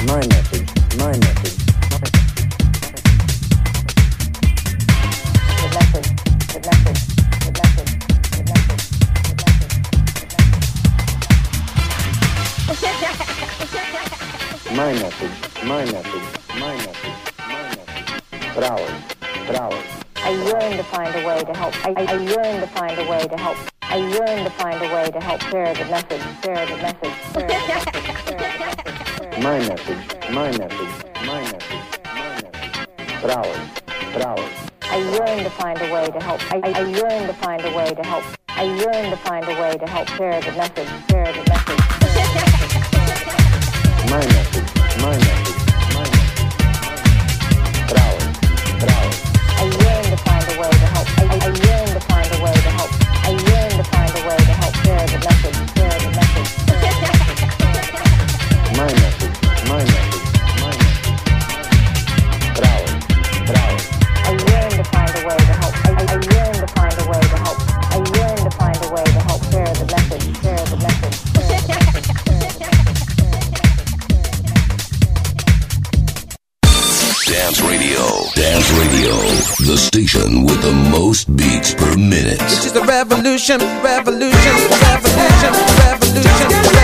my message, my message. The message, the message, the message, the message, My message, my message, my message, my message. For hours, for hours. I yearn to find a way to help. I yearn to find a way to help. I yearn to find a way to help share the message, share the message, share the message, share the message. My message, my message, my message, my message. For hours, for hours. I yearn to find a way to help. I yearn to find a way to help. I yearn to find a way to help share the message, share the message, share the message. My message, my message, my message. For hours, for hours. I yearn to find a way to help. I yearn to find a way to help. I yearn to find a way to help share the message, share the message, share the message. My message, my message, my message. For hours, for hours. I yearn to find a way to help. I yearn to find a way to help. I yearn to find a way to help share the message, share the message, share the message, share the message. Dance Radio, the station with the most beats per minute. This is the revolution, revolution, revolution, revolution, revolution.